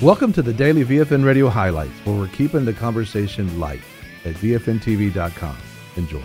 Welcome to the Daily VFN Radio Highlights, where we're keeping the conversation light at VFNTV.com. Enjoy.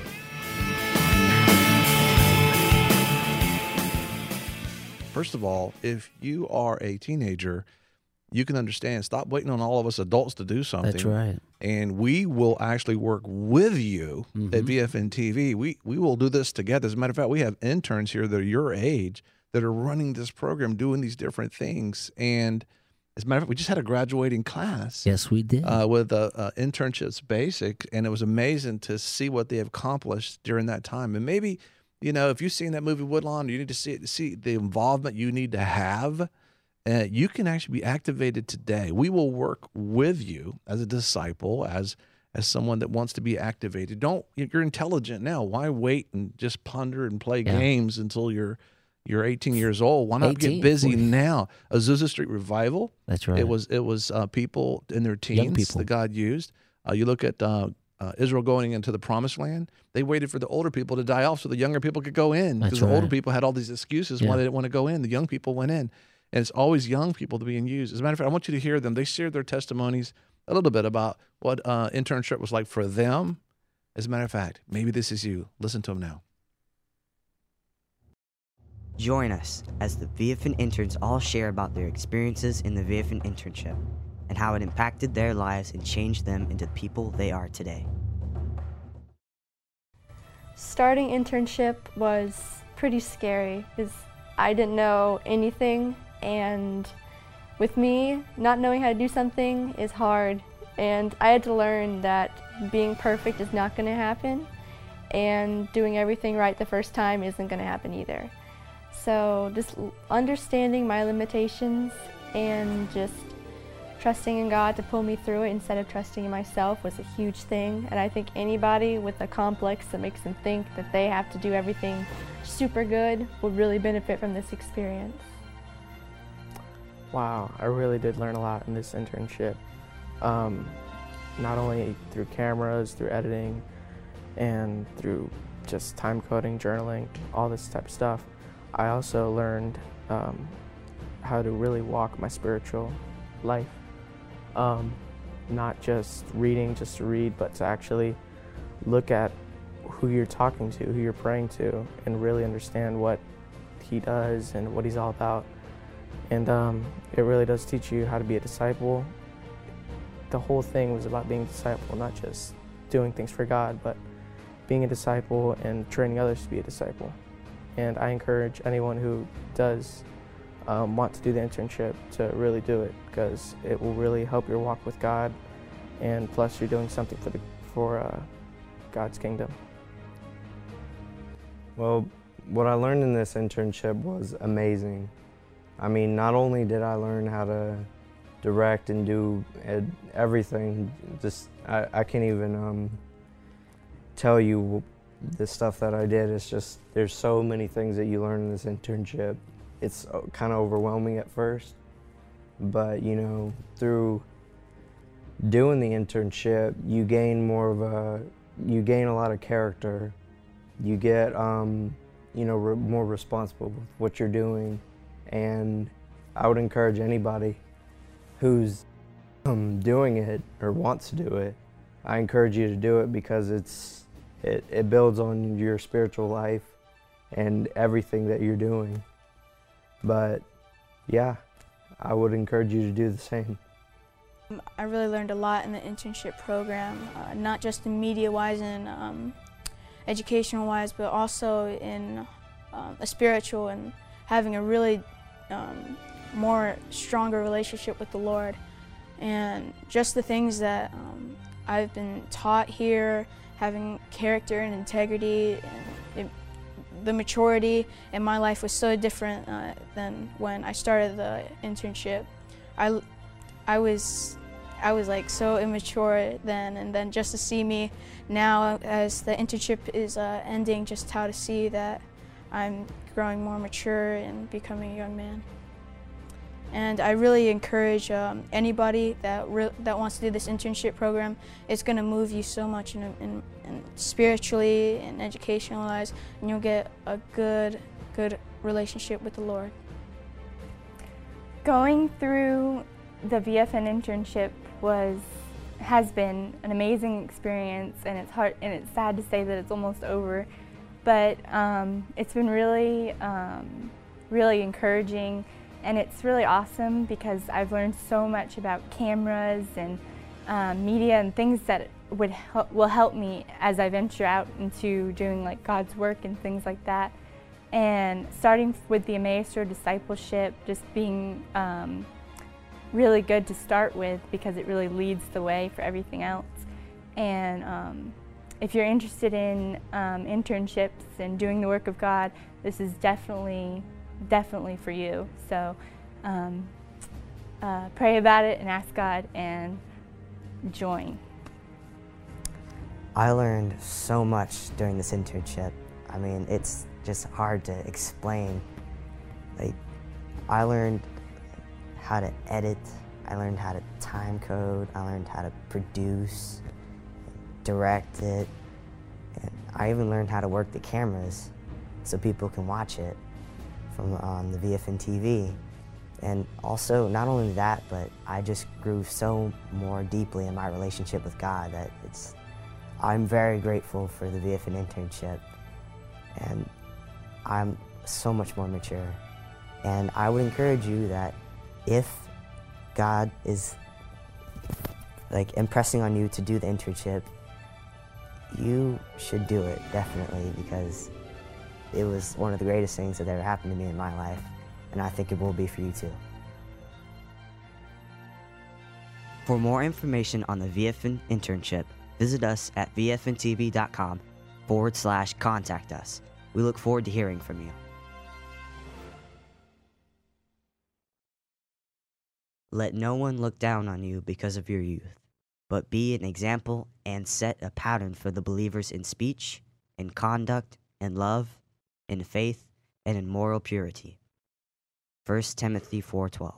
First of all, if you are a teenager, you can understand. Stop waiting on all of us adults to do something. That's right. And we will actually work with you at VFN TV. We will do this together. As a matter of fact, we have interns here that are your age that are running this program, doing these different things. And as a matter of fact, we just had a graduating class. Yes, we did. With Internships Basic, and it was amazing to see what they have accomplished during that time. And maybe, you know, if you've seen that movie Woodlawn, you need to see the involvement you need to have. You can actually be activated today. We will work with you as a disciple, as someone that wants to be activated. You're intelligent now. Why wait and just ponder and play games until you're 18 years old? Why not get busy now? Azusa Street Revival. That's right. It was people in their teens that God used. You look at Israel going into the Promised Land. They waited for the older people to die off so the younger people could go in, because the older people had all these excuses why they didn't want to go in. The young people went in. And it's always young people being used. As a matter of fact, I want you to hear them. They shared their testimonies a little bit about what internship was like for them. As a matter of fact, maybe this is you. Listen to them now. Join us as the VFN interns all share about their experiences in the VFN internship and how it impacted their lives and changed them into the people they are today. Starting internship was pretty scary because I didn't know anything. And with me, not knowing how to do something is hard. And I had to learn that being perfect is not going to happen, and doing everything right the first time isn't going to happen either. So just understanding my limitations and just trusting in God to pull me through it instead of trusting in myself was a huge thing. And I think anybody with a complex that makes them think that they have to do everything super good would really benefit from this experience. Wow, I really did learn a lot in this internship. Not only through cameras, through editing, and through just time coding, journaling, all this type of stuff. I also learned how to really walk my spiritual life. Not just reading just to read, but to actually look at who you're talking to, who you're praying to, and really understand what he does and what he's all about. And it really does teach you how to be a disciple. The whole thing was about being a disciple, not just doing things for God, but being a disciple and training others to be a disciple. And I encourage anyone who does want to do the internship to really do it, because it will really help your walk with God, and plus you're doing something for God's kingdom. Well, what I learned in this internship was amazing. I mean, not only did I learn how to direct and do everything, just I can't even tell you the stuff that I did. It's just, there's so many things that you learn in this internship. It's kind of overwhelming at first, but you know, through doing the internship, you gain a lot of character. You get, you know, more responsible with what you're doing. And I would encourage anybody who's doing it or wants to do it, I encourage you to do it, because it builds on your spiritual life and everything that you're doing. But yeah, I would encourage you to do the same. I really learned a lot in the internship program, not just in media-wise and educational-wise, but also in a spiritual and having a really more stronger relationship with the Lord. And just the things that I've been taught here, having character and integrity, and the maturity in my life was so different than when I started the internship. I was like so immature then, and then just to see me now as the internship is ending, just how to see that I'm growing more mature and becoming a young man. And I really encourage anybody that wants to do this internship program. It's going to move you so much in spiritually and educational-wise, and you'll get a good relationship with the Lord. Going through The VFN internship has been an amazing experience, and it's sad to say that it's almost over, but it's been really encouraging, and it's really awesome because I've learned so much about cameras and media and things that will help me as I venture out into doing like God's work and things like that. And starting with the Emmaus Road discipleship just being really good to start with because it really leads the way for everything else. And if you're interested in internships and doing the work of God, this is definitely for you. So pray about it and ask God and join. I learned so much during this internship. I mean, it's just hard to explain. Like, I learned how to edit, I learned how to time code, I learned how to produce, direct it, and I even learned how to work the cameras so people can watch it from the VFN TV. And also, not only that, but I just grew so more deeply in my relationship with God that I'm very grateful for the VFN internship, and I'm so much more mature. And I would encourage you that if God is like impressing on you to do the internship, you should do it, definitely, because it was one of the greatest things that ever happened to me in my life, and I think it will be for you too. For more information on the VFN internship, visit us at vfntv.com/contact us. We look forward to hearing from you. Let no one look down on you because of your youth, but be an example and set a pattern for the believers in speech, in conduct, in love, in faith, and in moral purity. 1 Timothy 4:12.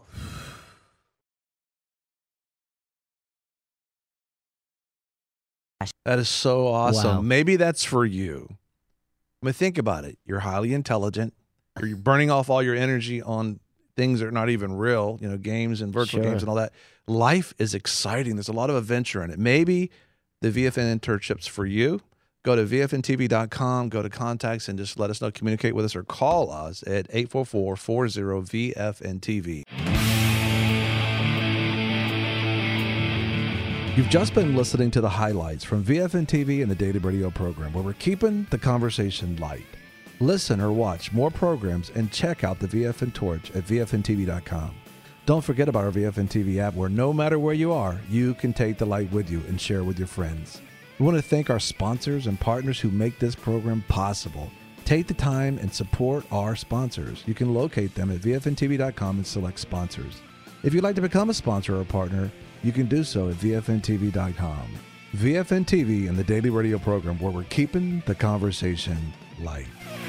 That is so awesome. Wow. Maybe that's for you. I mean, think about it. You're highly intelligent. You're burning off all your energy on things that are not even real, games and virtual games and all that. Life is exciting. There's a lot of adventure in it. Maybe the VFN internship's for you. Go to vfntv.com, go to contacts, and just let us know. Communicate with us or call us at 844-40-VFN-TV. You've just been listening to the highlights from VFN TV and the Daily Radio program, where we're keeping the conversation light. Listen or watch more programs and check out the VFN Torch at vfntv.com. Don't forget about our VFN TV app, where no matter where you are, you can take the light with you and share with your friends. We want to thank our sponsors and partners who make this program possible. Take the time and support our sponsors. You can locate them at vfntv.com and select sponsors. If you'd like to become a sponsor or a partner, you can do so at vfntv.com. VFN TV and the Daily Radio program, where we're keeping the conversation light.